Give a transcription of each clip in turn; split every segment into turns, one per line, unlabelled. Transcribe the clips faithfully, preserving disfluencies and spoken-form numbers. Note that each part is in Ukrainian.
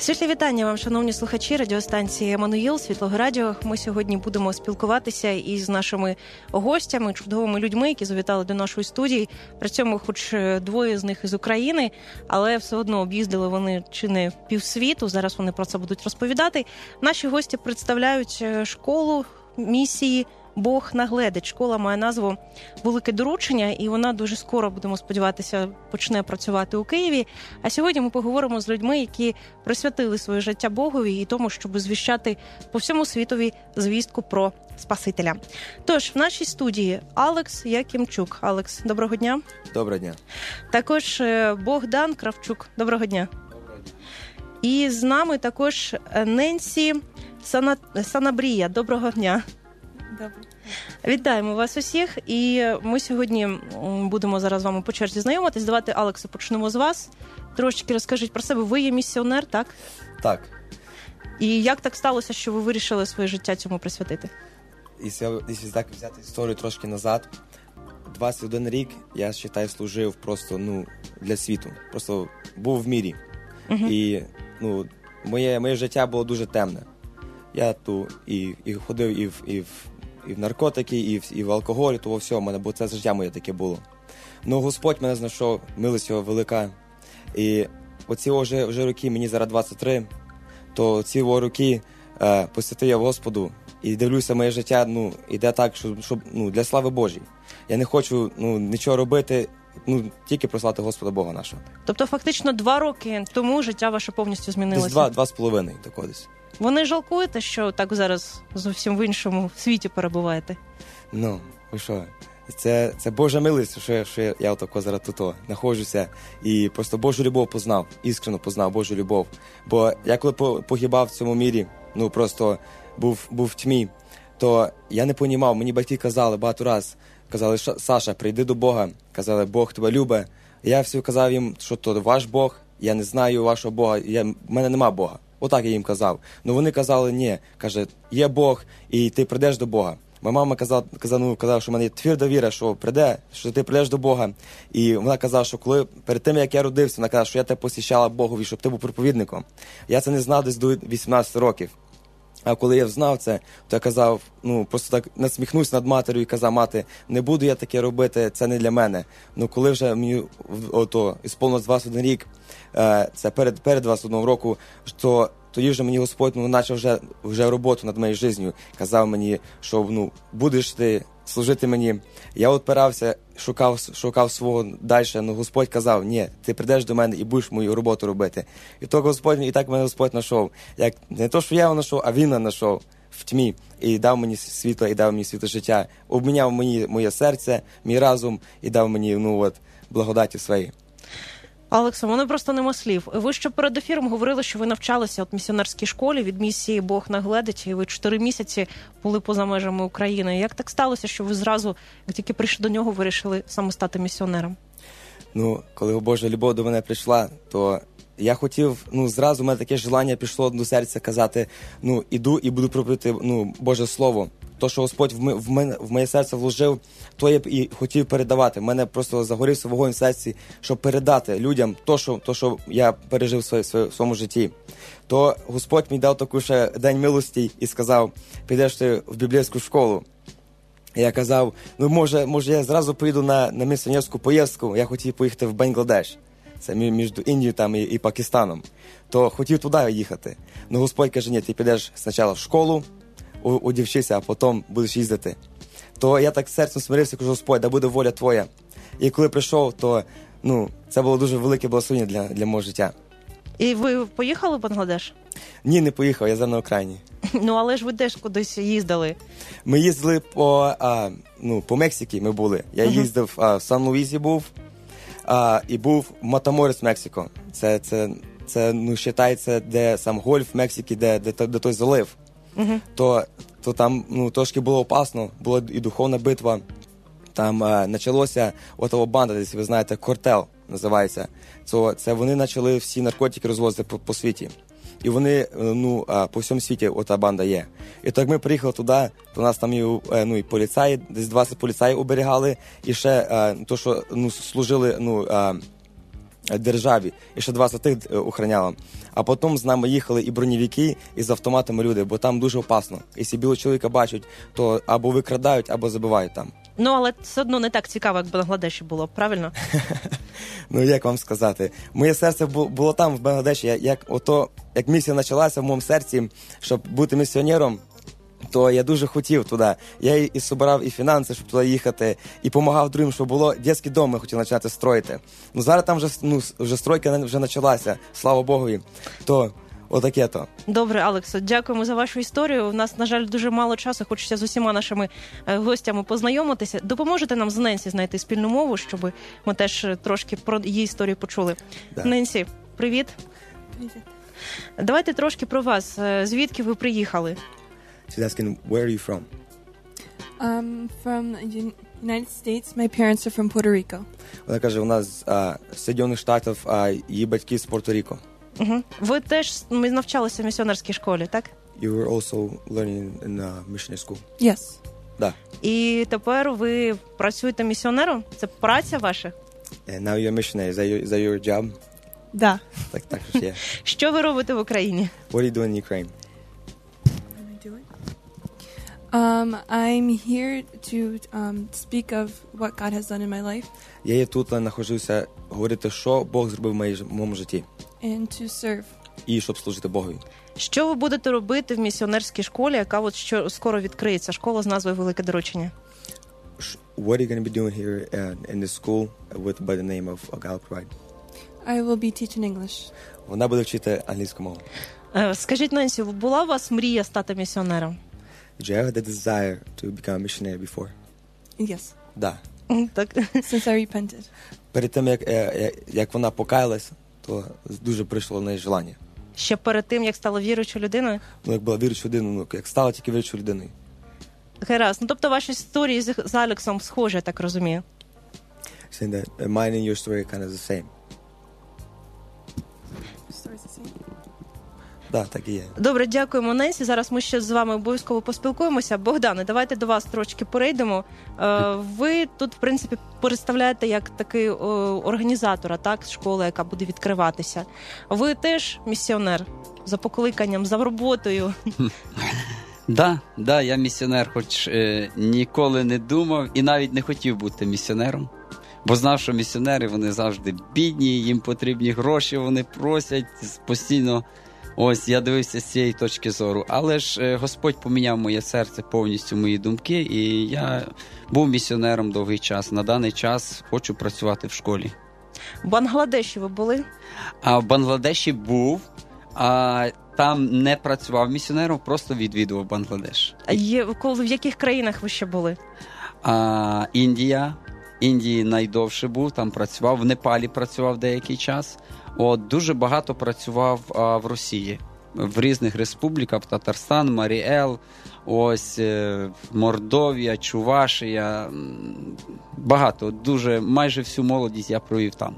Світлі вітання вам, шановні слухачі радіостанції «Еммануїл», Світлого радіо. Ми сьогодні будемо спілкуватися із нашими гостями, чудовими людьми, які завітали до нашої студії. При цьому хоч двоє з них із України, але все одно об'їздили вони чи не півсвіту. Зараз вони про це будуть розповідати. Наші гості представляють школу місії «Бог нагледить». Школа має назву «Велике доручення», і вона дуже скоро, будемо сподіватися, почне працювати у Києві. А сьогодні ми поговоримо з людьми, які присвятили своє життя Богові і тому, щоб звіщати по всьому світові звістку про Спасителя. Тож, в нашій студії Алекс Якимчук. Алекс, доброго дня.
Доброго дня.
Також Богдан Кравчук. Доброго дня.
Доброго дня.
І з нами також Ненсі Сана... Санабрія. Доброго дня.
Добре.
Вітаємо вас усіх, і ми сьогодні будемо зараз з вами по черзі знайомитись. Давайте, Алексе, почнемо з вас. Трошечки розкажіть про себе. Ви є місіонер, так?
Так.
І як так сталося, що ви вирішили своє життя цьому присвятити?
Якщо так взяти історію трошки назад, двадцять один рік я, вважаю, служив просто, ну, для світу. Просто був в мірі. Uh-huh. І, ну, моє, моє життя було дуже темне. Я ту і, і ходив і в, і в, і в наркотики, і в, і в алкоголь, того всього в мене, бо це життя моє таке було. Ну, Господь мене знайшов, милість його велика. І оці вже, вже роки, мені зараз двадцять три, то ці роки е, посвятив я Господу. І дивлюся, моє життя, ну, іде так, щоб, щоб, ну, для слави Божій. Я не хочу, ну, нічого робити, ну, тільки прославити Господа Бога нашого.
Тобто, фактично, два роки тому життя ваше повністю змінилося?
Десь два, два з половиною, тако десь.
Ви не жалкуєте, що так зараз зовсім в іншому світі перебуваєте?
Ну, ви що, це, це Божа милість, що, що я отако зараз тут знаходжуся і просто Божу любов познав, іскренно познав Божу любов. Бо я коли погибав в цьому мірі, ну просто був, був в тьмі, то я не понімав, мені батьки казали багато раз, казали, Саша, прийди до Бога, казали, Бог тебе любить. Я все казав їм, що то ваш Бог, я не знаю вашого Бога, я, в мене нема Бога. Отак я їм казав. Ну вони казали, ні, каже, є Бог, і ти прийдеш до Бога. Моя мама казала, казала, ну, казала, що в мене є тверда віра, що прийде, що ти прийдеш до Бога. І вона казала, що коли перед тим, як я родився, вона казала, що я тебе посвящала Богові, щоб ти був проповідником. Я це не знав десь до вісімнадцяти років. А коли я знав це, то я казав, ну, просто так насміхнувся над матір'ю і казав, мати, не буду я таке робити, це не для мене. Ну, коли вже мені, ото, ісполнилось двадцять один рік, це перед, перед двадцять одного року, то тоді вже мені Господь, ну, почав вже, вже роботу над моєю життю. Казав мені, що, ну, будеш ти служити мені. Я відпирався, шукав, шукав свого далі, ну, Господь казав, ні, ти прийдеш до мене і будеш мою роботу робити. І так Господь, і так мене Господь знайшов. Як, не то, що я його знайшов, а Він мене знайшов в тьмі. І дав мені світло, і дав мені світло життя. Обміняв мені моє серце, мій разум, і дав мені, ну, от, благодаті свої.
Алексе, мене просто нема слів. Ви ще перед ефіром говорили, що ви навчалися в місіонерській школі від місії «Бог нагледить», і ви чотири місяці були поза межами України. Як так сталося, що ви зразу, як тільки прийшли до нього, вирішили саме стати місіонером?
Ну, коли Божа любов до мене прийшла, то я хотів, ну, зразу в мене таке желання пішло до серця казати, ну, іду і буду проповідати, ну, Боже Слово. То, що Господь в, в, мене, в моє серце вложив, то я і хотів передавати. В мене просто загорівся вогонь в серці, щоб передати людям то, що, то, що я пережив в, своє, в своєму житті. То Господь мені дав таку ще день милості і сказав, підеш ти в біблійську школу. І я казав, ну, може, може я зразу поїду на, на місіонерську поїздку, я хотів поїхати в Бангладеш. Це між Індією там і, і Пакистаном. То хотів туди їхати. Ну, Господь каже, ні, ти підеш спочатку в школу, удівчися, а потім будеш їздити. То я так серцем смирився, кажу, Господь, да буде воля Твоя. І коли прийшов, то, ну, це було дуже велике благословення для, для мого життя.
І ви поїхали в Бангладеш?
Ні, не поїхав, я зараз на Україні.
Ну, але ж ви теж кудись їздили.
Ми їздили по, а, ну, по Мексиці, ми були. Я uh-huh. їздив, а, в Сан-Луїзі був, а, і був в Матаморес, Мексико. Це, це, це, ну, вважається, де сам гольф в Мексиці, де, де, де, де той залив. Uh-huh. То, то там, ну, трошки було опасно, була і духовна битва. Там а, почалося, отова банда, десь ви знаєте, картел називається. Це, це вони почали всі наркотики розвозити по, по світі. І вони, ну, а, по всьому світі ота банда є. І так ми приїхали туди, то у нас там і, ну, і поліцаї, десь двадцять поліцаїв оберігали, і ще а, то, що, ну, служили, ну, а, державі, і ще два святих охраняло. А потім з нами їхали і бронєвики, і з автоматами люди, бо там дуже опасно. Якщо білого чоловіка бачать, то або викрадають, або забивають там.
Ну, але все одно не так цікаво, як в Бангладеші було, правильно?
Ну, як вам сказати? Моє серце було там, в Бангладеші. Як, ото, як місія почалася в моєму серці, щоб бути місіонером, то я дуже хотів туди. Я і, і собирав і фінанси, щоб туди їхати, і допомагав другим, щоб було дитячий дом, ми хотіли починати строїти. Ну, зараз там вже, ну, вже стройка вже почалася, слава Богу. То отаке то.
Добре, Алексо, дякуємо за вашу історію. У нас, на жаль, дуже мало часу, хочеться з усіма нашими гостями познайомитися. Допоможете нам з Ненсі знайти спільну мову, щоб ми теж трошки про її історію почули. Да. Ненсі, привіт.
Привіт.
Давайте трошки про вас. Звідки ви приїхали?
She's asking, where are you from?
Um, from the United States. My parents are from Puerto Rico.
Вона каже, у нас з Соединених Штатів, а її батьки з Пуерто-Ріко.
Угу. Ви теж навчалися в місіонерській школі, так?
You were also learning in a missionary school.
Yes.
Да.
І тепер ви працюєте місіонером? Це праця ваша?
And now you're a missionary. Is that your, is that your job?
Да.
Так, так, yeah.
Що ви робите в Україні?
What are you doing in Ukraine?
Um, I'm here to um, speak of what God has done in my life.
Я є тут, знаходжуся говорити, що Бог зробив в моєму житті.
And to serve.
І щоб служити Богові.
Що ви будете робити в місіонерській школі, яка от що скоро відкриється, школа з назвою Велике Доручення?
What are you going to be doing here uh, in this school with by the name of God Pride?
I will be teaching English.
Вона буде вчити англійську мову.
Uh, скажіть, Ненсі, була у вас мрія стати місіонером?
Did you ever have the desire to become a missionary before?
Yes.
Да.
Так.
Since I repented.
Перед тим, як, як вона покаялась, то дуже прийшло в неї желання.
Ще перед тим, як стала віруючою людиною?
Ну, як була віруючою людиною, ну, як стала тільки віруючою людиною.
Гаразд. Ну, тобто ваші історії з, з Алексом схожі, я так розумію.
Saying that mine and your story are kind of the same. Да, так і є.
Добре, дякуємо, Ненсі. Зараз ми ще з вами обов'язково поспілкуємося. Богдане, давайте до вас трошки перейдемо. Ви тут, в принципі, представляєте як такий організатора, так, школи, яка буде відкриватися. Ви теж місіонер за покликанням, за роботою.
Да, да, я місіонер, хоч е, ніколи не думав і навіть не хотів бути місіонером. Бо знав, що місіонери, вони завжди бідні, їм потрібні гроші, вони просять постійно. Ось, я дивився з цієї точки зору. Але ж е, Господь поміняв моє серце, повністю мої думки, і я був місіонером довгий час. На даний час хочу працювати в школі.
В Бангладеші ви були?
А в Бангладеші був, а там не працював місіонером, просто відвідував Бангладеш.
А є, в яких країнах ви ще були?
А, Індія. Індії найдовше був, там працював. В Непалі працював деякий час. От, дуже багато працював а, в Росії. В різних республіках, Татарстан, Маріел, ось, е, Мордовія, Чувашія. Багато, дуже, майже всю молодість я провів там.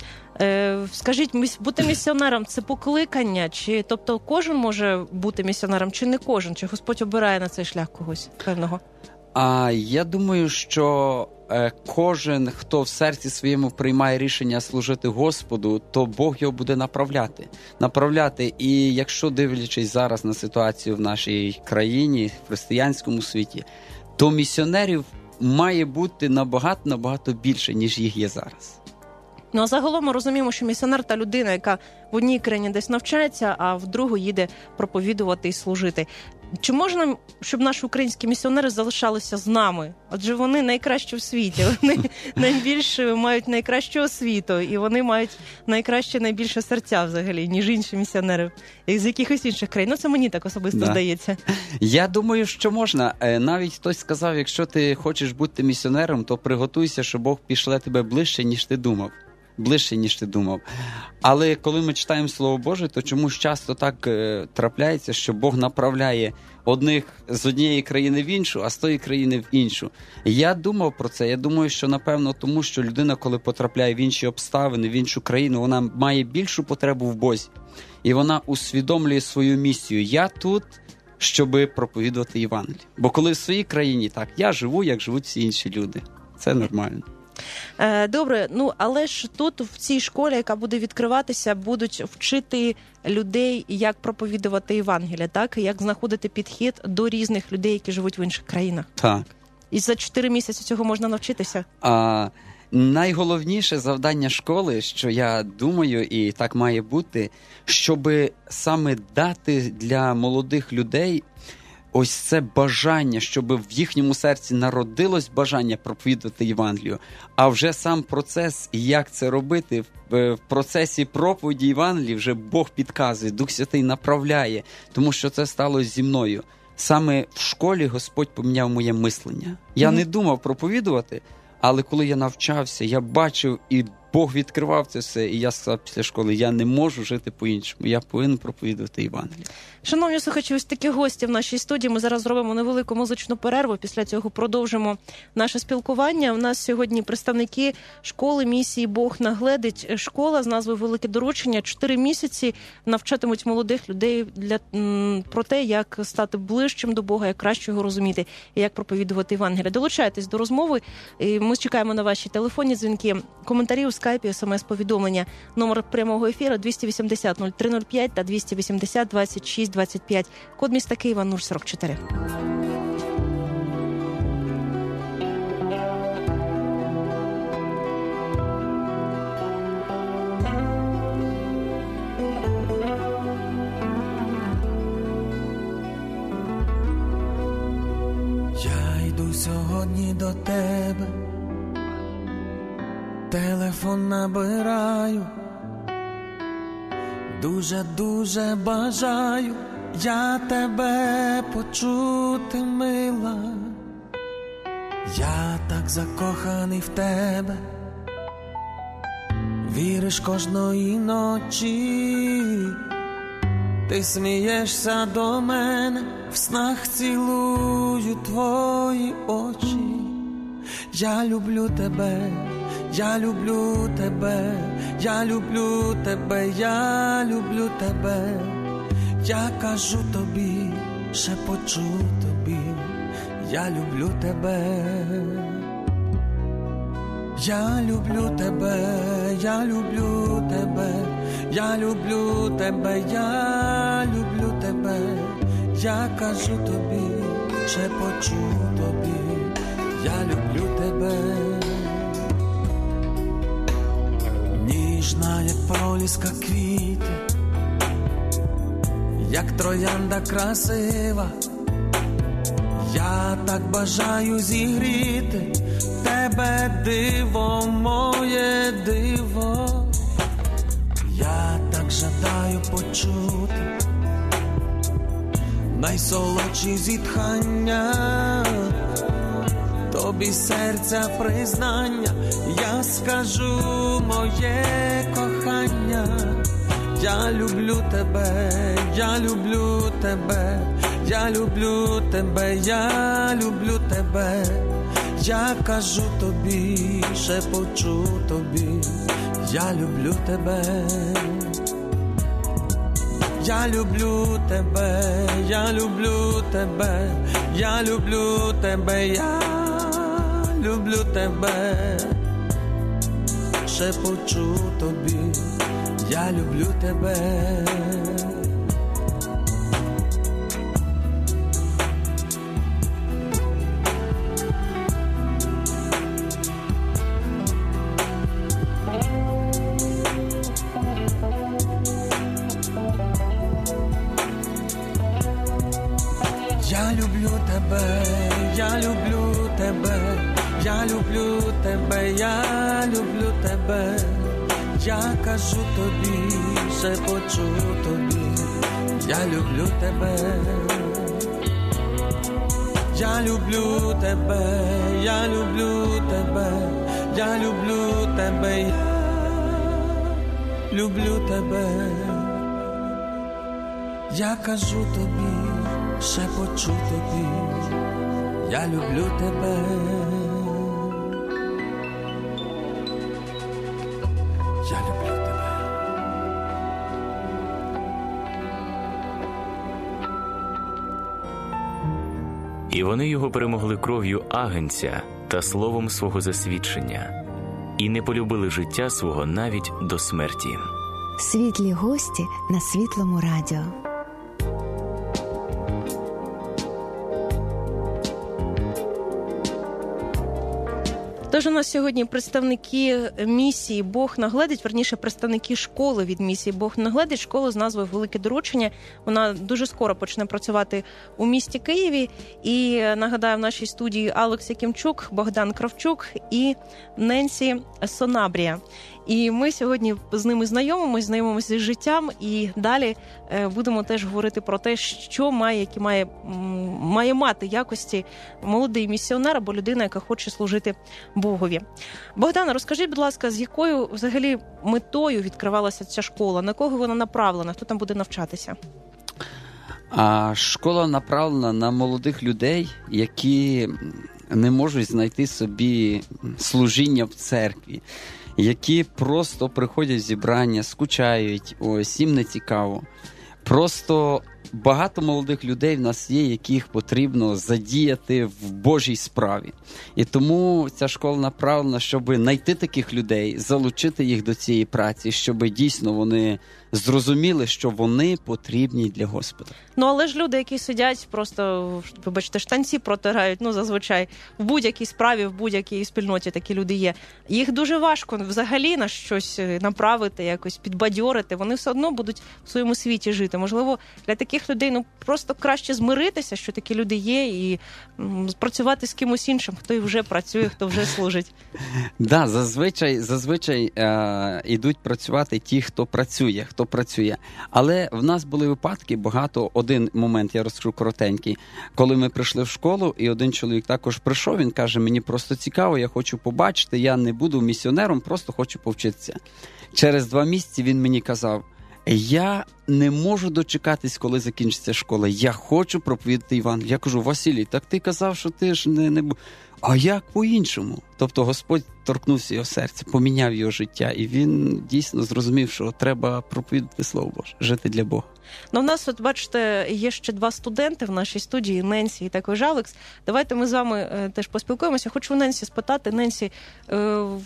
Е, скажіть, бути місіонером – це покликання? Чи, тобто кожен може бути місіонером, чи не кожен? Чи Господь обирає на цей шлях когось певного?
А, я думаю, що е, кожен, хто в серці своєму приймає рішення служити Господу, то Бог його буде направляти. Направляти. І якщо дивлячись зараз на ситуацію в нашій країні, в християнському світі, то місіонерів має бути набагато-набагато більше, ніж їх є зараз.
Ну, а загалом ми розуміємо, що місіонер – та людина, яка в одній країні десь навчається, а в другу їде проповідувати і служити. Чи можна, щоб наші українські місіонери залишалися з нами? Адже вони найкращі в світі, вони найбільше мають найкращу освіту, і вони мають найкраще, найбільше серця взагалі, ніж інші місіонери з якихось інших країн. Ну, це мені так особисто да. здається.
Я думаю, що можна. Навіть хтось сказав, якщо ти хочеш бути місіонером, то приготуйся, що Бог пішле тебе ближче, ніж ти думав. Ближче, ніж ти думав. Але коли ми читаємо Слово Боже, то чомусь часто так е, трапляється, що Бог направляє одних з однієї країни в іншу, а з тої країни в іншу. Я думав про це. Я думаю, що, напевно, тому що людина, коли потрапляє в інші обставини, в іншу країну, вона має більшу потребу в Бозі. І вона усвідомлює свою місію. Я тут, щоби проповідувати Євангеліє. Бо коли в своїй країні так, я живу, як живуть всі інші люди. Це нормально.
Добре, ну але ж тут в цій школі, яка буде відкриватися, будуть вчити людей, як проповідувати Євангелія, так? Як знаходити підхід до різних людей, які живуть в інших країнах.
Так.
І за чотири місяці цього можна навчитися?
А, найголовніше завдання школи, що я думаю, і так має бути, щоб саме дати для молодих людей ось це бажання, щоб в їхньому серці народилось бажання проповідувати Євангелію, а вже сам процес, як це робити, в процесі проповіді Євангелії вже Бог підказує, Дух Святий направляє, тому що це сталося зі мною. Саме в школі Господь поміняв моє мислення. Я mm-hmm. не думав проповідувати, але коли я навчався, я бачив, і Бог відкривав це все, і я сказав після школи, я не можу жити по-іншому, я повинен проповідувати Євангеліє.
Шановні слухачі, ось такі гості в нашій студії. Ми зараз зробимо невелику музичну перерву, після цього продовжимо наше спілкування. У нас сьогодні представники школи місії «Бог нагледить». Школа з назвою «Велике доручення». Чотири місяці навчатимуть молодих людей для, м, про те, як стати ближчим до Бога, як краще його розуміти і як проповідувати Євангелія. Долучайтесь до розмови. І ми чекаємо на ваші телефонні дзвінки, коментарі у скайпі, смс-повідомлення. Номер прямого ефіру двісті вісімдесят нуль три нуль п'ять та двісті вісімдесят двадцять шість двадцять п'ять. Код міста Києва нуль сорок чотири.
Я йду сьогодні до тебе, телефон набираю, дуже-дуже бажаю я тебе почути, мила. Я так закоханий в тебе, віриш кожної ночі. Ти смієшся до мене, в снах цілую твої очі. Я люблю тебе, я люблю тебе, я люблю тебе, я люблю тебе. Я кажу тобі, шепочу тобі, я люблю тебе. Я люблю тебе, я люблю тебе, я люблю тебе, я люблю тебе. Я кажу тобі, шепочу тобі, я люблю тебе. Ніжна, як проліска квіти, як троянда красива. Я так бажаю зігріти тебе, диво, моє диво. Я так жадаю почути найсолодші зітхання, тобі серця признання. Я скажу, моє кохання, я люблю тебе, я люблю тебе, я люблю тебе, я люблю тебе. Я кажу тобі, шепочу тобі, я люблю тебе. Я люблю тебе, я люблю тебе, я люблю тебе, я люблю тебе. Шепочу тобі, я люблю тебе. Я люблю тебе, я люблю тебе, я люблю тебе, я люблю тебе. Я кажу тобі, шепочу тобі, я люблю тебе. Я люблю тебе, я люблю тебе, я люблю тебе, я люблю тебе. Я кажу тобі, шепочу тобі, я люблю тебе. Я люблю тебе.
І вони його перемогли кров'ю агнця та словом свого засвідчення, і не полюбили життя свого навіть до смерті.
Світлі гості на Світлому радіо.
Тож у нас сьогодні представники місії «Бог нагледить», верніше, представники школи від місії «Бог нагледить», школи з назвою «Велике доручення». Вона дуже скоро почне працювати у місті Києві. І, нагадаю, в нашій студії Алекс Якимчук, Богдан Кравчук і Ненсі Сонабрія. І ми сьогодні з ними знайомимося, знайомимося з життям, і далі будемо теж говорити про те, що має, які має, має мати якості молодий місіонер або людина, яка хоче служити Богові. Богдане, розкажіть, будь ласка, з якою взагалі метою відкривалася ця школа? На кого вона направлена? Хто там буде навчатися?
А школа направлена на молодих людей, які не можуть знайти собі служіння в церкві, які просто приходять в зібрання, скучають, ось їм не цікаво. Просто багато молодих людей в нас є, яких потрібно задіяти в Божій справі. І тому ця школа направлена, щоб знайти таких людей, залучити їх до цієї праці, щоб дійсно вони зрозуміли, що вони потрібні для Господа.
Ну, але ж люди, які сидять, просто, вибачте, штанці протирають, ну, зазвичай, в будь-якій справі, в будь-якій спільноті такі люди є. Їх дуже важко взагалі на щось направити, якось підбадьорити. Вони все одно будуть в своєму світі жити. Можливо, для таких людей, ну, просто краще змиритися, що такі люди є, і м, працювати з кимось іншим, хто і вже працює, хто вже служить.
Да, зазвичай, зазвичай е, ідуть працювати ті, хто працює, хто працює. Але в нас були випадки багато. Один момент я розкажу коротенький. Коли ми прийшли в школу, і один чоловік також прийшов, він каже, мені просто цікаво, я хочу побачити, я не буду місіонером, просто хочу повчитися. Через два місяці він мені казав, я не можу дочекатись, коли закінчиться школа. Я хочу проповідати Євангеліє. Я кажу, Василій, так ти казав, що ти ж не... не... А як по-іншому? Тобто Господь торкнувся його серця, поміняв його життя, і він дійсно зрозумів, що треба проповідати Слово Боже, жити для Бога.
Ну, в нас, от, бачите, є ще два студенти в нашій студії, Ненсі і також Алекс. Давайте ми з вами е, теж поспілкуємося. Хочу у Ненсі спитати, Ненсі, е, в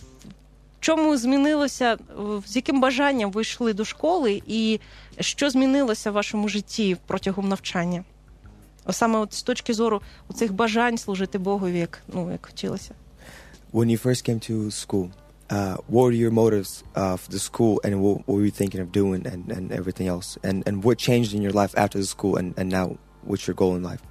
чому змінилося, з яким бажанням ви йшли до школи, і що змінилося в вашому житті протягом навчання? Саме от з точки зору цих бажань служити Богові, як, ну, як хотілося.
When you first came to school, uh, what were your motives of the school, and what, what were you thinking of doing, and, and everything else? And, and what changed in your life after the school, and, and now what's your goal in life?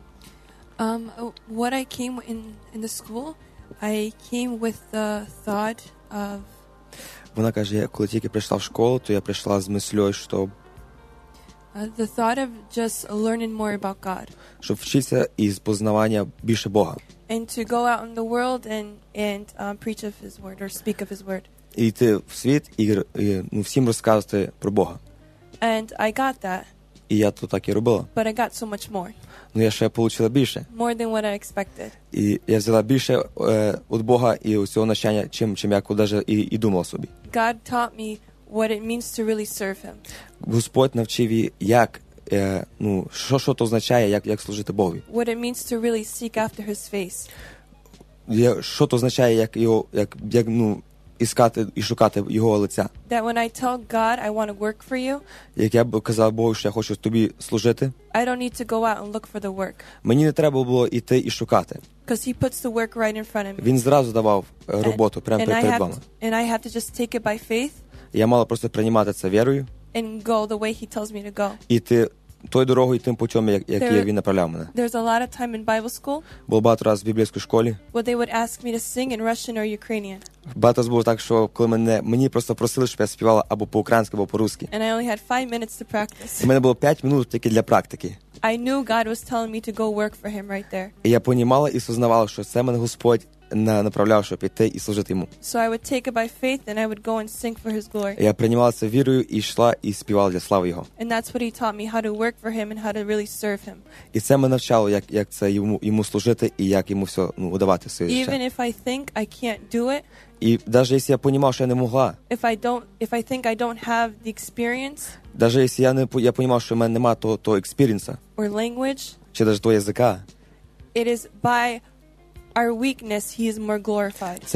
Um, what I came in, in the school, I came with the thought of...
Вона каже, я коли тільки прийшла в школу, то я прийшла з мислею, що
Uh, the thought of just learning more about God.
Щоб вчитися із познавання більше Бога.
And to go out in the world and, and um, preach of His word or speak of His word.
І йти в світ і, і ну, всім розказувати про Бога.
And I got that.
І я то так і робила.
But I got so much more.
Ну я ще отримала більше.
More than what I expected.
І я взяла більше е, від Бога і усього навчання, чим, чим я навіть і, і думав собі.
God taught me what it means to really serve Him.
Господь навчив її, як, е, ну, що, що то означає, як, як служити Богові.
What it means to really seek after His face.
Я, що то означає, як його, як, як, ну, іскати і шукати його лиця.
That when I tell God I want to work for you,
як я б казав Богу, що я хочу тобі служити,
I don't need to go out and look for the work.
Мені не треба було йти і шукати.
Because He puts the work right in front of me.
Він зразу давав роботу прямо перед вами.
And I have to just take it by faith.
Я мала просто приймати це вірою.
And go the way He tells me to go.
І йти тою дорогою, тим путем, як, який він направляв мене.
There's a lot of time in Bible school.
Було багато раз в біблійській школі.
Where they would ask me to sing in Russian or Ukrainian.
Багато раз було так, що коли мене мені просто просили, щоб я співала або по-українськи, або по-русски.
And I only had five minutes to practice.
У мене було п'ять минут тільки для практики.
I knew God was telling me to go work for Him right there.
І я понімала і сознавала, що це мене Господь направляв, щоб піти і служити йому.
So I would take it by faith and I would go and sing for His glory.
Я приймала це вірою і йшла і співала для слави його.
And that's what He taught me, how to work for Him and how to really serve Him.
І це мене навчало, як, як це йому, йому служити і як йому все, ну, удавати своє життя.
Even if I think I can't do it.
І навіть якщо я понімав, що я не могла.
If I don't, if I think I don't have the experience.
Навіть якщо я не я понімав, що в мене немає того, того експіріенса.
Or language.
Чи навіть того язика.
It is by our weakness He is more glorified.
Це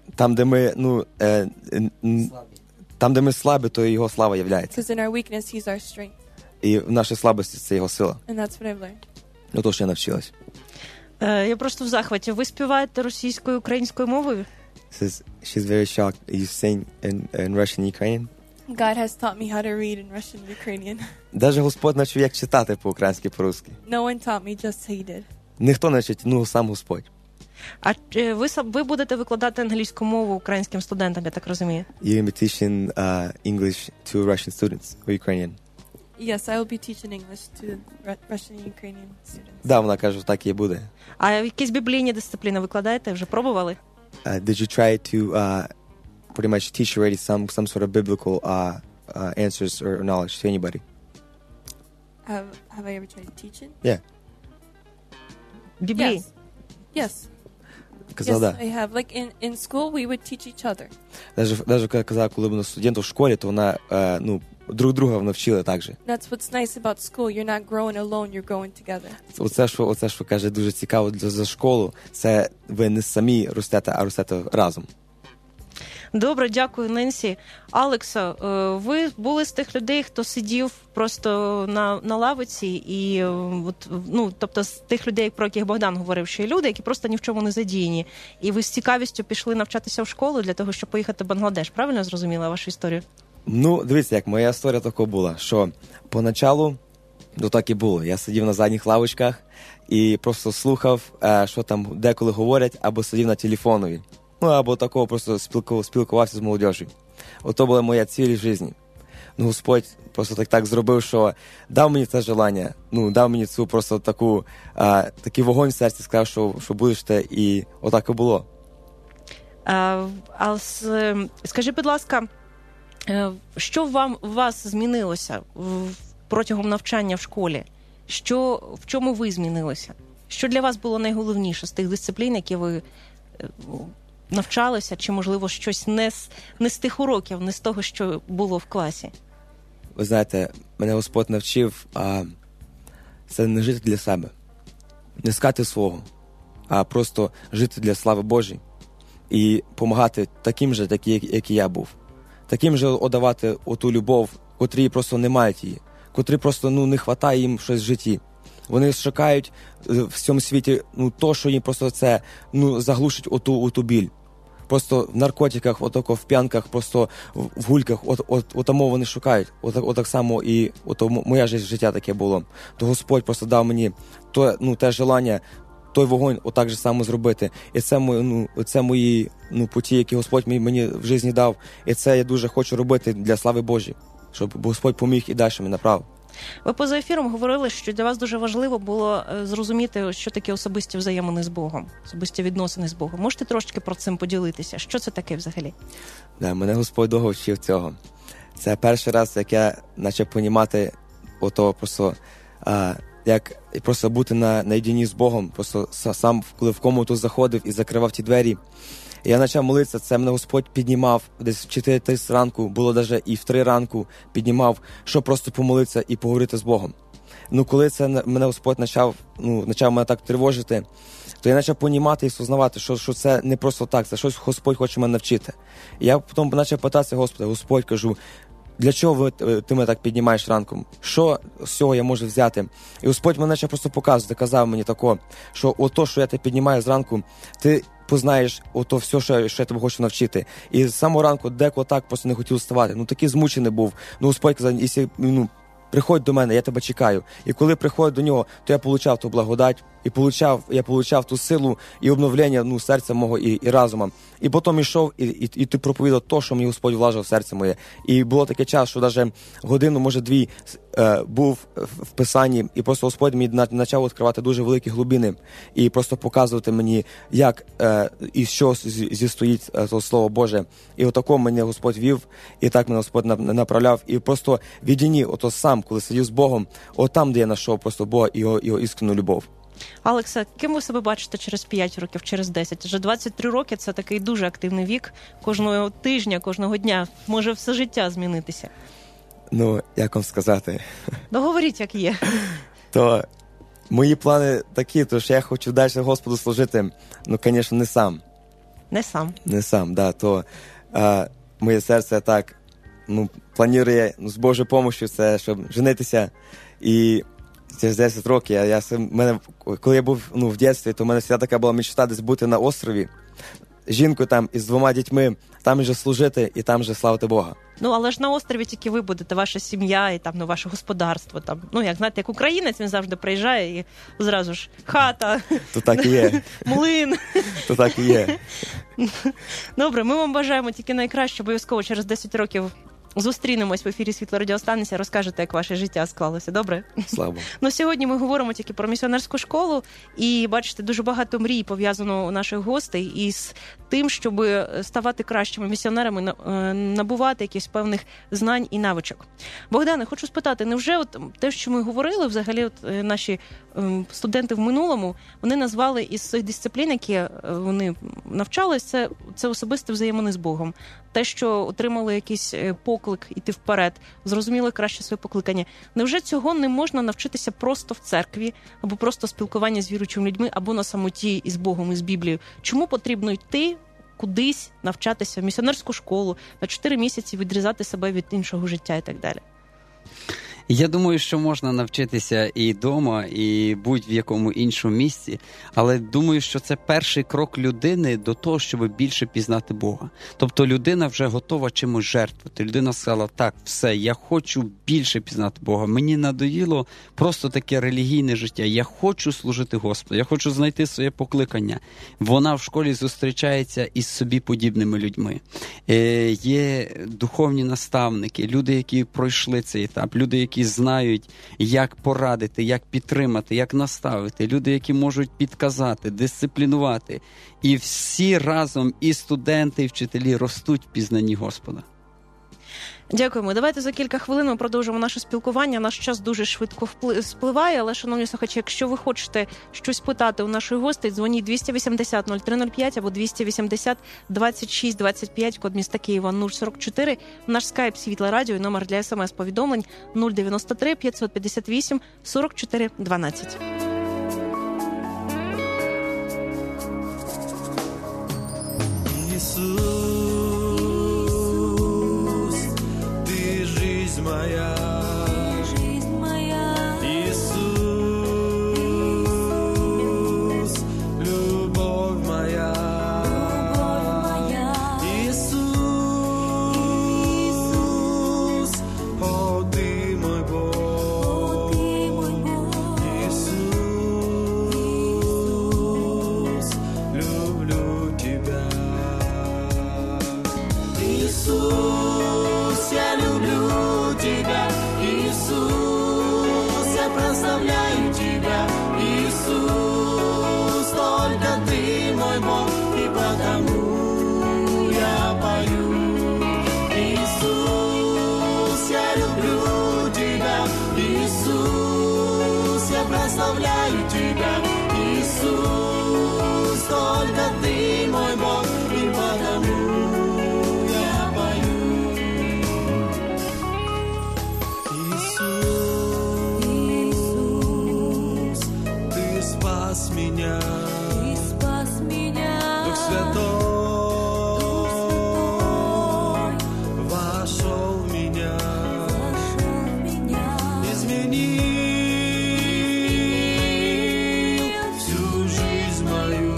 Там, де ми, ну, е, е, там, де ми слабі, то його слава являється.
Because in our weakness, He's our strength.
І в нашій слабості це його сила.
And that's what I've learned.
Ну, то, що я навчилась.
Е, я просто в захваті. Ви співаєте російською, українською мовою?
Says, she's very shocked. You sing in, in Russian and Ukrainian?
God has taught me how to read in Russian and Ukrainian.
Даже Господь навчив, як читати по-українськи, по-русски.
No one taught me, just He did.
Ніхто не вчить, ну, сам Господь.
А е, ви, сам- ви будете викладати англійську мову українським студентам, я так розумію?
You're going to be teaching uh, English to Russian students or Ukrainian.
Yes, I will be teaching English to Ru- Russian and Ukrainian students.
Да, вона каже, так і буде.
А якісь біблійні дисципліни викладаєте? Вже пробували?
Uh, did you try to uh, pretty much teach already some, some sort of biblical uh, uh, answers or knowledge to anybody?
Have Have I ever tried teaching?
Yeah.
Біблії?
Yes. Yes.
Казав,
Yes,
да.
I have. Like in, in school, we would teach each other.
Даже, даже казав, коли була студентом в школі, то вона, uh, ну, друг друга навчила так же.
That's what's nice about school. You're not growing alone. You're growing together.
Оце, що, оце, що каже, дуже цікаво для, за школу, це ви не самі ростете, а ростете разом.
Добре, дякую, Ненсі. Алекса, е, ви були з тих людей, хто сидів просто на, на лавиці, і е, от, ну, тобто з тих людей, про яких Богдан говорив, що є люди, які просто ні в чому не задіяні. І ви з цікавістю пішли навчатися в школу для того, щоб поїхати в Бангладеш. Правильно я зрозуміла вашу історію?
Ну, дивіться, як моя історія така була, що поначалу, ну так і було, я сидів на задніх лавочках і просто слухав, е, що там деколи говорять, або сидів на телефонові. Ну, або такого просто спілку, спілкувався з молодежю. Ото була моя ціль в житті. Ну, Господь просто так, так зробив, що дав мені це желання, ну, дав мені цю просто таку, е, такий вогонь в серці, сказав, що, що будеш те, і отак і було.
А, а с- скажи, будь ласка, е, що вам у вас змінилося в- протягом навчання в школі? Що, в чому ви змінилися? Що для вас було найголовніше з тих дисциплін, які ви е, навчалися, чи, можливо, щось не з, не з тих уроків, не з того, що було в класі?
Ви знаєте, мене Господь навчив а, це не жити для себе, не скати свого, а просто жити для слави Божої і допомагати таким же, такі, як, як і я був. Таким же отдавати оту любов, котрі просто не мають її, котрі просто ну, не вистачає їм щось в житті. Вони шукають в цьому світі ну, то, що їм просто це ну, заглушить оту, оту біль. Просто в наркотиках, отако, в п'янках, просто в гульках, от, от, отамо вони шукають. Отак, отак само і ото моє життя таке було. То Господь просто дав мені то, ну, те желання, той вогонь отак же само зробити. І це, ну, це мої ну, путі, які Господь мені в житті дав. І це я дуже хочу робити для слави Божої, щоб Господь поміг і далі мене направив.
Ви поза ефіром говорили, що для вас дуже важливо було е, зрозуміти, що таке особисті взаємини з Богом, особисті відносини з Богом. Можете трошки про цим поділитися? Що це таке взагалі?
Да, мене Господь довго вчив цього. Це перший раз, як я почав понімати ото просто, а, як просто бути на, наєдині з Богом, просто сам, коли в комнату заходив і закривав ті двері. І я почав молитися, це мене Господь піднімав, десь в чотири ранку, було навіть і в три ранку піднімав, щоб просто помолитися і поговорити з Богом. Ну, коли це мене Господь почав, ну, почав мене так тривожити, то я почав понімати і сознавати, що, що це не просто так, це щось Господь хоче мене навчити. І я потім почав питатися Господа, Господь, кажу, для чого ви, ти мене так піднімаєш ранком? Що з цього я можу взяти? І Господь мене почав просто показувати, казав мені тако, що ото, що я тебе піднімаю зранку, ти познаєш ото все, що, що я тебе хочу навчити. І з самого ранку деколи так просто не хотів вставати. Ну, такий змучений був. Ну, Господь казав, якщо, ну, приходь до мене, я тебе чекаю. І коли приходить до нього, то я получав ту благодать, і получав, я получав ту силу і обновлення ну, серця мого і, і разума. І потім йшов, і, і, і ти проповідав то, що мені Господь вложив в серце моє. І було таке час, що навіть годину, може дві, е, був в Писанні, і просто Господь мені почав відкривати дуже великі глибини і просто показувати мені, як е, і що зістоїть е, то Слово Боже. І отако мене Господь вів, і так мене Господь направляв. І просто відіні, ото сам, коли сидів з Богом, от там, де я знайшов просто Бога і його, його іскренну любов.
Алекса, ким ви себе бачите через п'ять років, через десять? Вже двадцять три роки – це такий дуже активний вік. Кожного тижня, кожного дня може все життя змінитися.
Ну, як вам сказати?
Договоріть, як є.
То мої плани такі, то що я хочу далі Господу служити, ну, звісно, не сам.
Не сам.
Не сам, да, то а, моє серце так, ну, планує, ну, з Божою допомогою це, щоб женитися. І через десять років, я, я, мене, коли я був, ну, в дитинстві, то в мене вся така була мечта десь бути на острові, жінкою там із двома дітьми, там же служити і там же славити Бога.
Ну, але ж на острові тільки ви будете, ваша сім'я і там, ну, ваше господарство. Там. Ну, як знаєте, як українець, він завжди приїжджає і зразу ж хата,
то так і є.
Млин.
То так і є.
Добре, ми вам бажаємо тільки найкраще, обов'язково через десять років зустрінемось в ефірі Світло радіостанція, розкажете, як ваше життя склалося, добре?
Слава.
Ну, сьогодні ми говоримо тільки про місіонерську школу, і, бачите, дуже багато мрій пов'язано у наших гостей із тим, щоб ставати кращими місіонерами, набувати якихось певних знань і навичок. Богдане, хочу спитати, невже от те, що ми говорили, взагалі от наші студенти в минулому, вони назвали із цих дисциплін, які вони навчалися, це, це особисте взаємини з Богом. Те, що отримали якийсь поклик іти вперед, зрозуміли краще своє покликання. Невже цього не можна навчитися просто в церкві, або просто спілкування з віруючими людьми, або на самоті із Богом, із Біблією? Чому потрібно йти кудись, навчатися в місіонерську школу, на чотири місяці відрізати себе від іншого життя і так далі?
Я думаю, що можна навчитися і вдома, і будь-в якому іншому місці, але думаю, що це перший крок людини до того, щоб більше пізнати Бога. Тобто людина вже готова чимось жертвувати. Людина сказала, так, все, я хочу більше пізнати Бога. Мені надоїло просто таке релігійне життя. Я хочу служити Господу, я хочу знайти своє покликання. Вона в школі зустрічається із собі подібними людьми. Е, є духовні наставники, люди, які пройшли цей етап, люди, які які знають, як порадити, як підтримати, як наставити, люди, які можуть підказати, дисциплінувати. І всі разом, і студенти, і вчителі ростуть в пізнанні Господа.
Дякуємо. Давайте за кілька хвилин ми продовжимо наше спілкування. Наш час дуже швидко спливає, але, шановні слухачі, якщо ви хочете щось питати у наших гостей, дзвоніть двісті вісімдесят нуль три нуль п'ять або двісті вісімдесят двадцять шість двадцять п'ять, код міста Києва нуль сорок чотири, наш скайп Світло Радіо, номер для смс-повідомлень нуль дев'яносто три п'ятсот п'ятдесят вісім сорок чотири дванадцять.
Моя, жизнь моя, Иисус, любовь моя, любовь моя, Иисус, о, ты мой Бог, о, ты мой Бог, Иисус, люблю тебя, Иисус, я люблю тебя, Иисус, я прославляю тебя, Иисус, только ты мой Бог, и потому я пою. Иисус, я люблю тебя, Иисус, я прославляю тебя, Иисус, только ты мой Бог, и потому меня, ты спас меня, Дух Святой, Дух Святой вошел в меня, вошел в меня, изменил всю жизнь мою,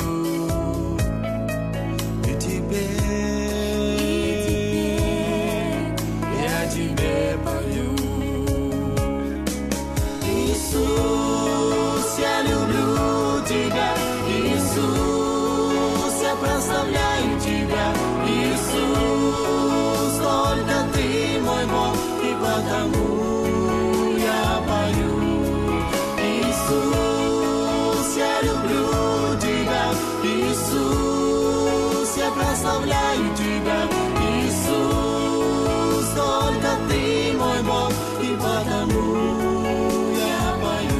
и теперь, и теперь я тебе пою, Иисус, я люблю тебя, Иисус, я прославляю тебя, Иисус, только ты мой Бог, и потому я пою. Иисус, я люблю тебя, Иисус, я прославляю тебя, Иисус, только ты мой Бог, и потому я пою.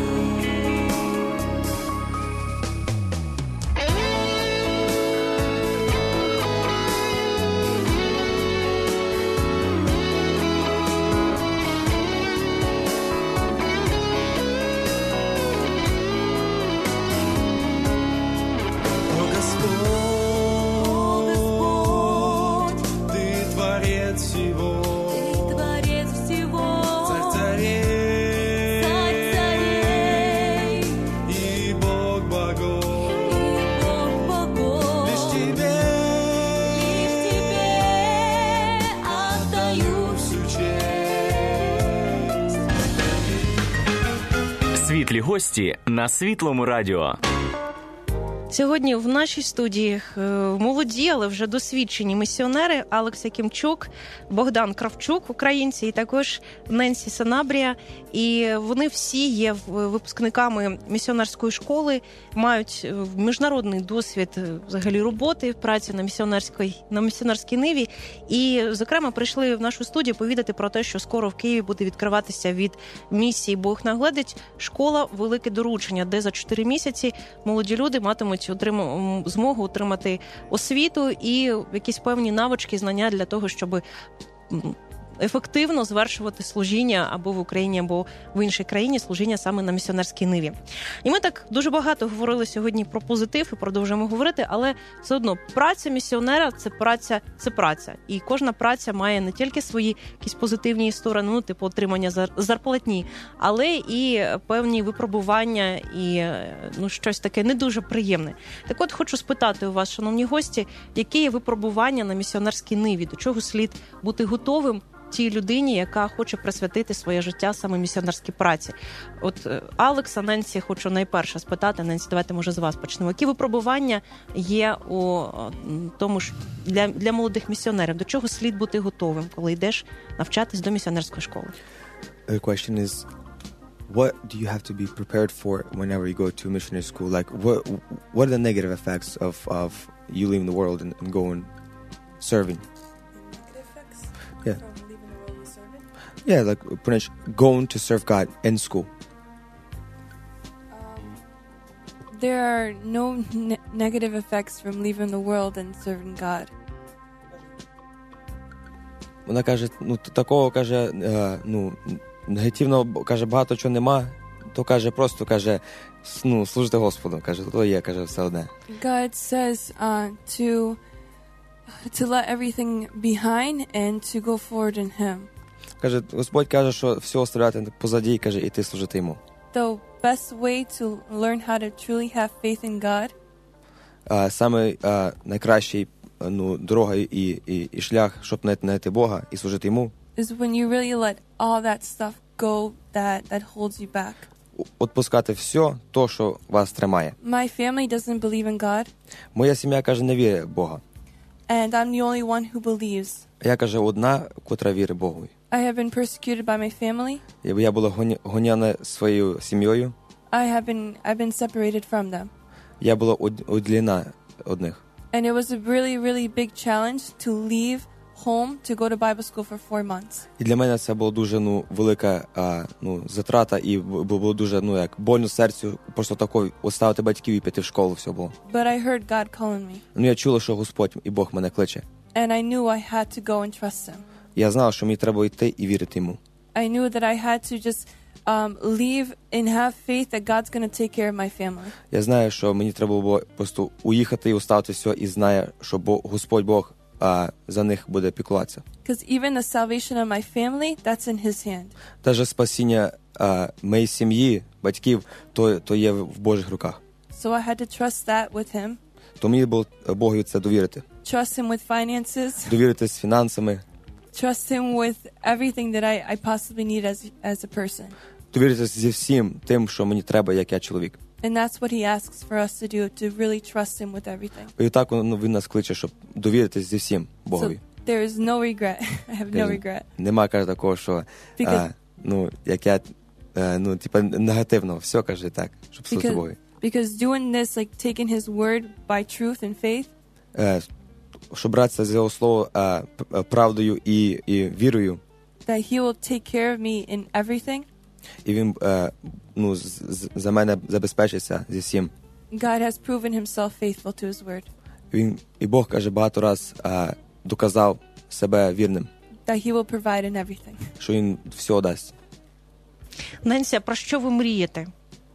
Світлі гості на Світлому радіо.
Сьогодні в нашій студії молоді, але вже досвідчені місіонери Алекс Якимчук, Богдан Кравчук, українці, і також Ненсі Санабрія. І вони всі є випускниками місіонерської школи, мають міжнародний досвід взагалі роботи, праці на місіонерській, на місіонерській ниві. І, зокрема, прийшли в нашу студію повідати про те, що скоро в Києві буде відкриватися від місії «Бог нагледить» школа «Велике доручення», де за чотири місяці молоді люди матимуть Отримав змогу отримати освіту і якісь певні навички, знання для того, щоб ефективно звершувати служіння або в Україні, або в іншій країні, служіння саме на місіонерській ниві. І ми так дуже багато говорили сьогодні про позитив і продовжуємо говорити, але все одно праця місіонера – це праця, це праця. І кожна праця має не тільки свої якісь позитивні сторони, ну, типу отримання зарплатні, але і певні випробування і ну, щось таке не дуже приємне. Так от хочу спитати у вас, шановні гості, які є випробування на місіонерській ниві, до чого слід бути готовим тій людині, яка хоче присвятити своє життя саме місіонерській праці. От Алекса, Ненсі, хочу найперше спитати. Ненсі, давайте, може, з вас почнемо. Які випробування є у тому ж для, для молодих місіонерів? До чого слід бути готовим, коли йдеш навчатись до місіонерської школи?
The question is, what do you have to be prepared for whenever you go to missionary school? Like, what what are the negative effects of, of you leaving the world and, and going serving?
Negative effects
Yeah.
from leaving the world and serving?
Yeah, like pretty much going to serve God in school.
Um, there are no ne- negative effects from leaving the world and serving God.
Вона каже, ну т- такого каже, е, ну негативного б- каже, багато чого нема. То каже, просто каже, с- ну служити Господу. Каже, то є, каже, все одне.
God says uh, to to let everything behind and to go forward in Him.
Каже, Господь каже, що все оставляти позаді, і каже, іти служити йому.
The best way to learn how to truly have faith in God
А саме а, найкращий ну дорога і, і, і шлях, щоб знайти Бога і служити йому.
is when you really let all that stuff go that that holds you back.
Отпускати все, то, що вас тримає.
My family doesn't believe in God,
Моя сім'я, каже, не вірить в Бога.
and I'm the only one who believes.
Я, каже, одна, котра вірить Богу.
I have been persecuted by my family.
Я я була гоня- гоняна своєю сім'єю.
I have been I've been separated from them.
Я була оділена від них.
And it was a really, really big challenge to leave home to go to Bible school for four months.
І для мене це була дуже ну велика а, ну затрата, і бу- було дуже ну як больно серцю, просто тако оставити батьків і піти в школу, все було.
But I heard God calling me,
Ну я чула, що Господь і Бог мене кличе.
and I knew I had to go and trust Him.
Я знала, що мені треба йти і вірити йому.
I knew that I had to just um, leave and have faith that God's going to take care of my family.
Я знаю, що мені треба було просто уїхати і оставити все, і знаю, що Бог, Господь Бог а, за них буде піклуватися.
Because even the salvation of my family, that's in His hand.
Даже спасіння а, моєї сім'ї, батьків, то, то є в Божих руках.
So I had to trust that with Him,
То мені було Богові це довірити.
trust Him with finances,
Довірити з фінансами,
trust Him with everything that I, I possibly need as as a person.
довірити зі всім тим, що мені треба, як я чоловік.
And that's what He asks for us to do, to really trust Him with everything.
І так він, він нас кличе, щоб довіритись зі всім
So
Богові.
there is no regret. I have no
Каже,
regret.
Нема, каже, такого, що
Because-
а, ну, як я, а, ну, типа, негативно, все, каже, так, щоб служити
Because,
Богові.
because doing this, like taking His word by truth and faith,
Е, щоб братися за його слово а, п- правдою і, і вірою,
that He will take care of me in everything,
і він е, ну, з, з, за мене забезпечиться зі всім.
God has proven Himself faithful to His word.
Він, і Бог, каже, багато раз а, доказав себе вірним,
That He will provide in everything.
що він все дасть.
Ненсі, про що ви мрієте?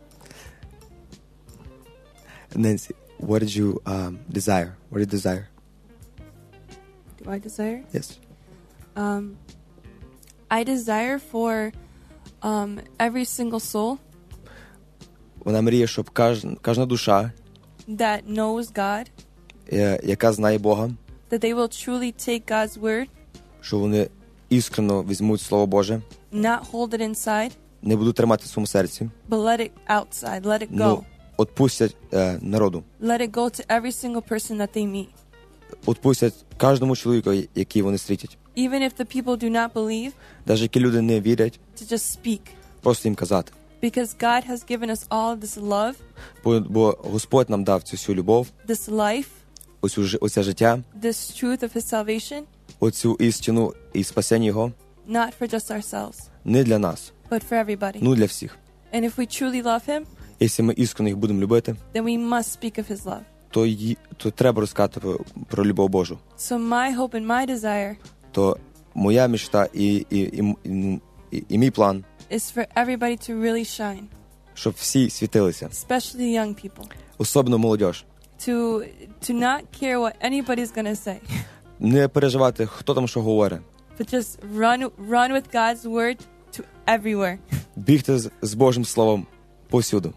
Nancy, what did you um, desire? What did you desire?
Do I desire?
Yes.
Um, I desire for um, every single soul
Вона мріє, щоб кожна, кожна душа,
that knows God,
е, яка знає Бога,
that they will truly take God's word,
що вони іскрено візьмуть Слово Боже,
not hold it inside,
не будуть тримати в своєму серці,
but let it outside, let it
ну,
go.
відпустять е, народу.
Let it go to every single person that they meet.
Відпустять кожному чоловіку, який вони зустрічать.
Even if the people do not believe,
Навіть які люди не вірять,
to just speak.
просто їм казати.
Because God has given us all this love,
Бо, бо Господь нам дав цю всю любов,
this life,
оцю, жи- оце життя,
this truth of His salvation,
оцю істину і спасення Його
not for just ourselves,
не для нас,
but for everybody.
ну для всіх.
And if we truly love Him,
Якщо ми іскренно їх будемо любити,
then we must speak of His love.
то, ї- то треба розказати про, про любов Божу.
So my hope and my desire
То моя мечта і, і, і, і, і, і мій план,
is for everybody to really shine,
щоб всі світилися,
especially young people,
особливо молодь.
to to not care what anybody's going to say,
Не переживати, хто там що говорить.
but just run run with God's word to everywhere.
Бігти з, з Божим Словом повсюду.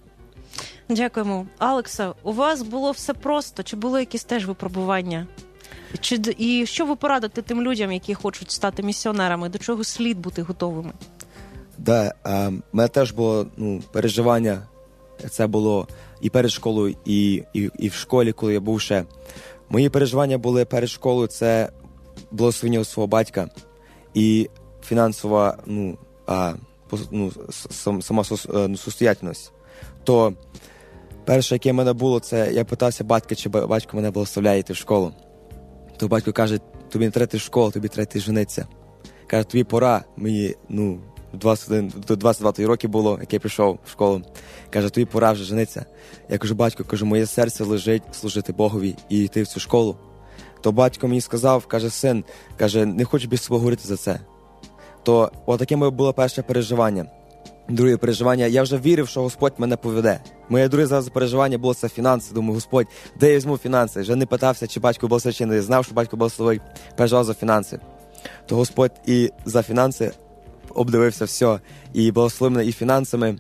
Дякуємо. Алекса, у вас було все просто? Чи були якісь теж випробування? Чи, д- і що ви порадите тим людям, які хочуть стати місіонерами? До чого слід бути готовими?
Да, е, мене теж було ну, переживання. Це було і перед школою, і, і, і в школі, коли я був ще. Мої переживання були перед школою, це благословення у свого батька і фінансова ну, а, пос- ну, с- сам- сама сос- е, ну, состоятельність. То перше, яке в мене було, це я питався батька, чи ба- батько мене благословляє йти в школу. То батько каже, тобі не треба йти в школу, тобі треба йти женитися. Каже, тобі пора, мені, ну, двадцять один, до двадцять два роки було, як я пішов в школу. Каже, тобі пора вже женитися. Я кажу, батько, кажу, моє серце лежить служити Богові і йти в цю школу. То батько мені сказав, каже, син, каже, не хочу більше з тобою говорити за це. То отаке моє було перше переживання. Друге переживання, я вже вірив, що Господь мене поведе. Моє друге зараз переживання було це фінанси. Думаю, Господь, де я візьму фінанси? Вже не питався, чи батько благословить, чи не знав, що батько благословить, переживав за фінанси. То Господь і за фінанси обдивився все, і благословив мене і фінансами.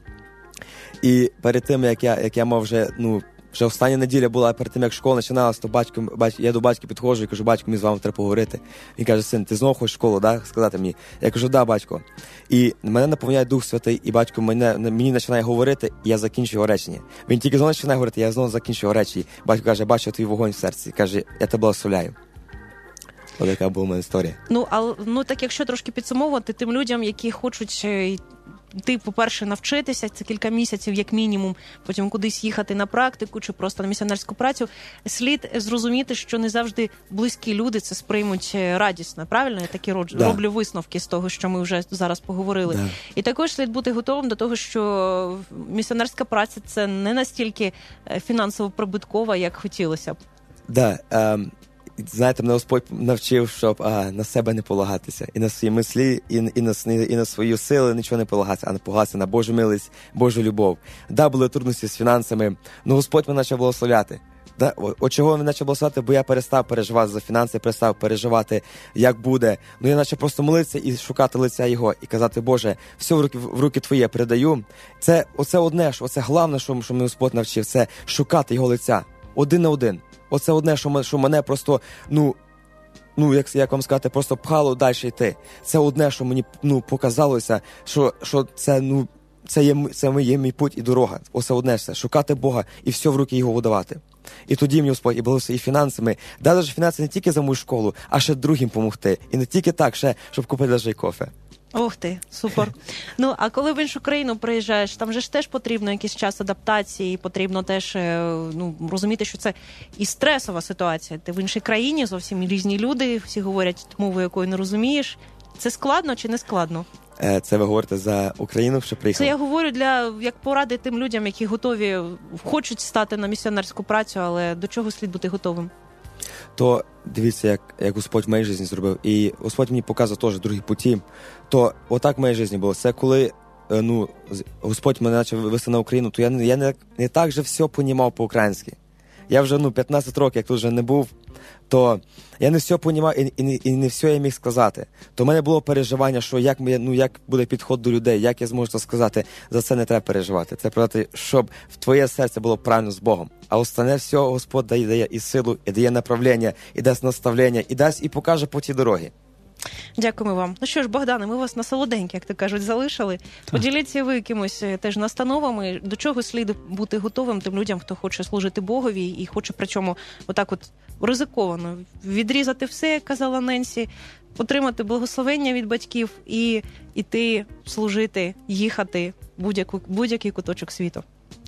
І перед тим, як я, як я мав вже, ну, вже остання неділя була, перед тим, як школа починалася, то батько, батько, я до батька підходжу і кажу, батько, мені з вами треба поговорити. Він каже, син, ти знову хочеш в школу, да? Сказати мені? Я кажу, да, батько. І мене наповняє Дух Святий, і батько мене, мені починає говорити, і я закінчую його речення. Він тільки знову починає говорити, я знову закінчую його речі. Батько каже, бачу твій вогонь в серці. Каже, я тебе благословляю. Ось така була моя історія.
Ну, а, ну так якщо трошки підсумовувати тим людям, які хочуть е, йти, по-перше, навчитися, це кілька місяців, як мінімум, потім кудись їхати на практику чи просто на місіонерську працю, слід зрозуміти, що не завжди близькі люди це сприймуть радісно, правильно? Я такі роб-
Да.
роблю висновки з того, що ми вже зараз поговорили.
Да.
І також слід бути готовим до того, що місіонерська праця – це не настільки е, фінансово прибуткова, як хотілося б.
Да, ем, знаєте, мене Господь навчив, щоб а, на себе не полагатися. І на свої мислі, і, і, на, і на свої сили нічого не полагатися, а не полагатися на Божу милість, Божу любов. Да, були трудності з фінансами, але Господь мене почав благословляти. Да, от чого він почав благословляти, бо я перестав переживати за фінанси, перестав переживати, як буде. Ну я почав просто молитися і шукати лиця Його, і казати, Боже, все в руки, в руки Твої я передаю. Це оце одне, що, оце головне, що, що мене Господь навчив, це шукати Його лиця. Один на один. Оце одне, що, що мене просто, ну, ну як, як вам сказати, просто пхало далі йти. Це одне, що мені ну, показалося, що, що це, ну, це є, це є мій путь і дорога. Оце одне все. Шукати Бога і все в руки Його видавати. І тоді мені Господь і благословив і фінансами. Дали ж фінанси не тільки за мою школу, а ще другим допомогти. І не тільки так, ще, щоб купити даже й кофе.
Ох ти, супер. Ну, а коли в іншу країну приїжджаєш, там же ж теж потрібно якийсь час адаптації, потрібно теж ну, розуміти, що це і стресова ситуація. Ти в іншій країні, зовсім різні люди, всі говорять мову, якої не розумієш. Це складно чи не складно?
Це ви говорите за Україну, що приїхали?
Це я говорю для як поради тим людям, які готові, хочуть стати на місіонерську працю, але до чого слід бути готовим?
То дивіться, як, як Господь в моїй житті зробив. І Господь мені показав теж другі путі. То отак в моїй житті було. Це коли ну, Господь мене почав вести на Україну, то я, я не, не так же все понімав по-українськи. Я вже ну, п'ятнадцять років, як тут вже не був, то я не все понімав і, і, і не все я міг сказати. То в мене було переживання, що як, ну, як буде підход до людей, як я зможу це сказати. За це не треба переживати. Це про те, щоб в твоє серце було правильно з Богом. А остальне все Господь дає, дає і силу, і дає направлення, і дасть наставлення, і дасть і покаже по тій дорогі.
Дякуємо вам. Ну що ж, Богдане, ми вас на солоденьке, як то кажуть, залишили. Так. Поділіться ви якимось теж настановами, до чого слід бути готовим тим людям, хто хоче служити Богові і хоче причому отак от ризиковано відрізати все, як казала Ненсі, отримати благословення від батьків і іти служити, їхати в будь-яку, будь-який куточок світу.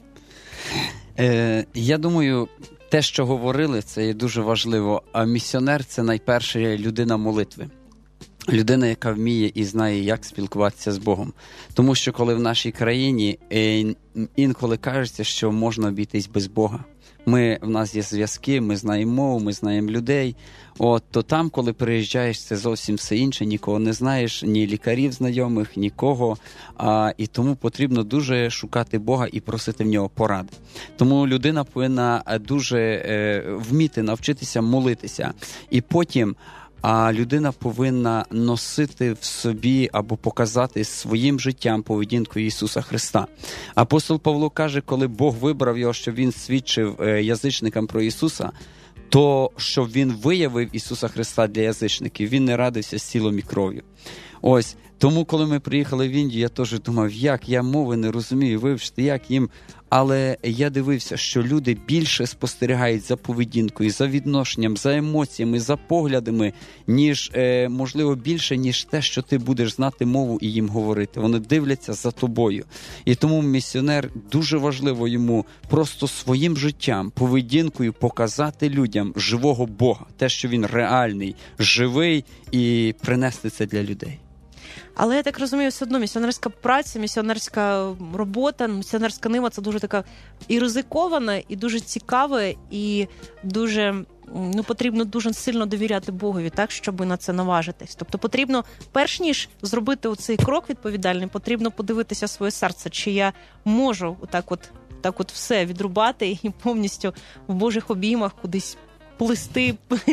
Е, я думаю, те, що говорили, це є дуже важливо. А місіонер – це найперше людина молитви. Людина, яка вміє і знає, як спілкуватися з Богом. Тому що коли в нашій країні е, інколи кажеться, що можна обійтись без Бога. Ми, в нас є зв'язки, ми знаємо мову, ми знаємо людей. От, то там, коли приїжджаєш, це зовсім все інше, нікого не знаєш, ні лікарів знайомих, нікого. А, і тому потрібно дуже шукати Бога і просити в нього поради. Тому людина повинна дуже е, вміти навчитися молитися. І потім а людина повинна носити в собі або показати своїм життям поведінку Ісуса Христа. Апостол Павло каже, коли Бог вибрав його, щоб він свідчив язичникам про Ісуса, то, щоб він виявив Ісуса Христа для язичників, він не радився з тілом і кров'ю. Ось, тому, коли ми приїхали в Індію, я теж думав, як я мови не розумію, вивчити, як їм. Але я дивився, що люди більше спостерігають за поведінкою, за відношенням, за емоціями, за поглядами, ніж, е, можливо, більше, ніж те, що ти будеш знати мову і їм говорити. Вони дивляться за тобою. І тому місіонер, дуже важливо йому просто своїм життям, поведінкою показати людям живого Бога, те, що він реальний, живий, і принести це для людей.
Але я так розумію, все одно місіонерська праця, місіонерська робота, місіонерська нива – це дуже така і ризикована, і дуже цікаве, і дуже, ну, потрібно дуже сильно довіряти Богові, так, щоб на це наважитись. Тобто потрібно, перш ніж зробити оцей крок відповідальний, потрібно подивитися своє серце, чи я можу отак от, так от все відрубати і повністю в Божих обіймах кудись плисти,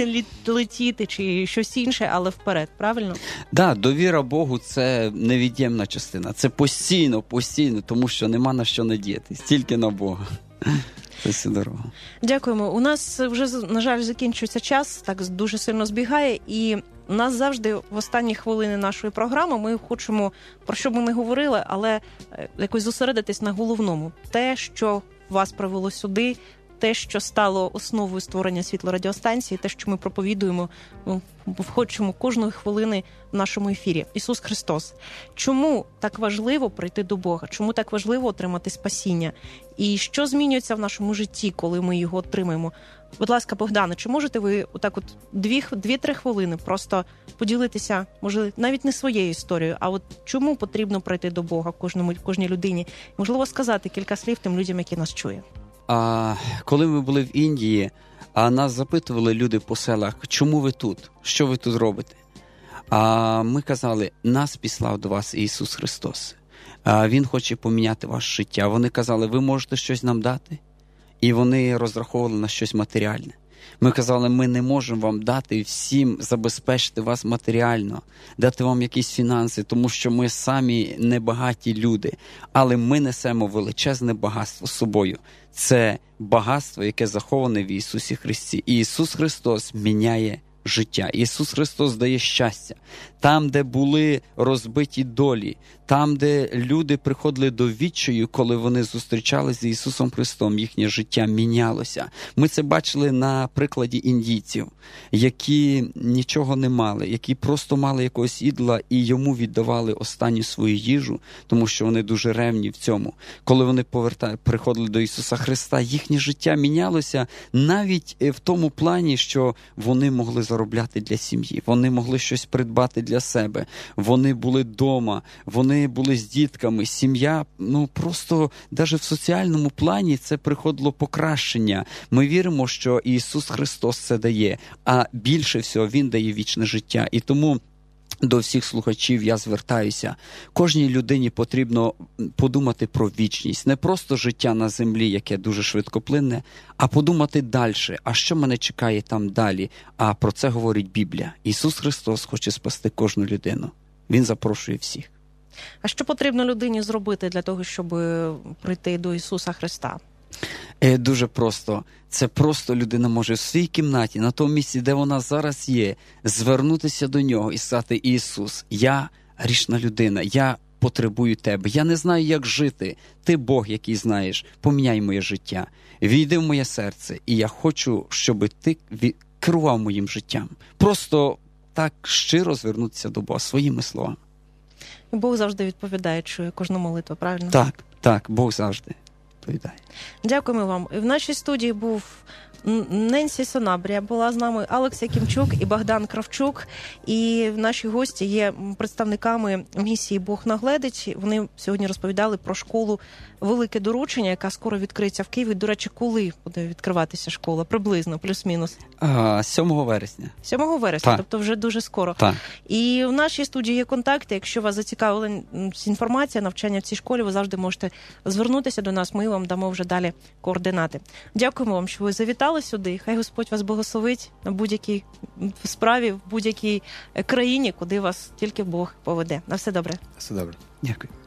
летіти чи щось інше, але вперед, правильно? Так,
да, довіра Богу – це невід'ємна частина. Це постійно, постійно, тому що нема на що надіятись, тільки на Бога. Це все дорога.
Дякуємо. У нас вже, на жаль, закінчується час, так дуже сильно збігає, і у нас завжди в останні хвилини нашої програми ми хочемо, про що б ми не говорили, але якось зосередитись на головному. Те, що вас привело сюди, те, що стало основою створення світлорадіостанції, те, що ми проповідуємо, ну, хочемо кожної хвилини в нашому ефірі. Ісус Христос. Чому так важливо прийти до Бога? Чому так важливо отримати спасіння? І що змінюється в нашому житті, коли ми його отримаємо? Будь ласка, Богдане, чи можете ви отак от дві-три хвилини просто поділитися, може, навіть не своєю історією, а от чому потрібно прийти до Бога кожному, кожній людині? Можливо, сказати кілька слів тим людям, які нас чують.
А коли ми були в Індії, а нас запитували люди по селах, чому ви тут? Що ви тут робите? А ми казали, нас післав до вас Ісус Христос. А Він хоче поміняти ваше життя. Вони казали, ви можете щось нам дати? І вони розраховували на щось матеріальне. Ми казали, ми не можемо вам дати всім забезпечити вас матеріально, дати вам якісь фінанси, тому що ми самі небагаті люди, але ми несемо величезне багатство з собою. Це багатство, яке заховане в Ісусі Христі. І Ісус Христос міняє життя. Ісус Христос дає щастя. Там, де були розбиті долі, там, де люди приходили до відчаю, коли вони зустрічалися з Ісусом Христом, їхнє життя мінялося. Ми це бачили на прикладі індійців, які нічого не мали, які просто мали якогось ідола і йому віддавали останню свою їжу, тому що вони дуже ревні в цьому. Коли вони поверта... приходили до Ісуса Христа, їхнє життя мінялося навіть в тому плані, що вони могли заробляти для сім'ї, вони могли щось придбати для себе, вони були вдома, вони були з дітками, сім'я, ну просто навіть в соціальному плані це приходило покращення. Ми віримо, що Ісус Христос це дає, а більше всього Він дає вічне життя. І тому до всіх слухачів я звертаюся. Кожній людині потрібно подумати про вічність. Не просто життя на землі, яке дуже швидкоплинне, а подумати далі. А що мене чекає там далі? А про це говорить Біблія. Ісус Христос хоче спасти кожну людину. Він запрошує всіх.
А що потрібно людині зробити для того, щоб прийти до Ісуса Христа?
Е, Дуже просто. Це просто людина може в своїй кімнаті, на тому місці, де вона зараз є, звернутися до нього і сказати: Ісус, я грішна людина, я потребую тебе, я не знаю, як жити. Ти Бог, який знаєш, поміняй моє життя, війди в моє серце, і я хочу, щоб ти керував моїм життям. Просто так щиро звернутися до Бога своїми словами.
І Бог завжди відповідає, чує кожну молитву, правильно?
Так, так, Бог завжди відповідає.
Дякуємо вам. В нашій студії був Ненсі Сонабрія, була з нами Алекс Якимчук і Богдан Кравчук. І наші гості є представниками місії «Бог нагледить». Вони сьогодні розповідали про школу «Велике доручення», яка скоро відкриється в Києві. До речі, коли буде відкриватися школа? Приблизно, плюс-мінус?
А, сьомого вересня.
сьомого вересня,
так.
Тобто вже дуже скоро.
Так.
І в нашій студії є контакти. Якщо вас зацікавила інформація, навчання в цій школі, ви завжди можете звернутися до нас. Ми вам дамо вже далі координати. Дякуємо вам, що ви завітали сюди. Хай Господь вас благословить на будь-якій справі, в будь-якій країні, куди вас тільки Бог поведе. На все добре.
Все добре.
Дякую.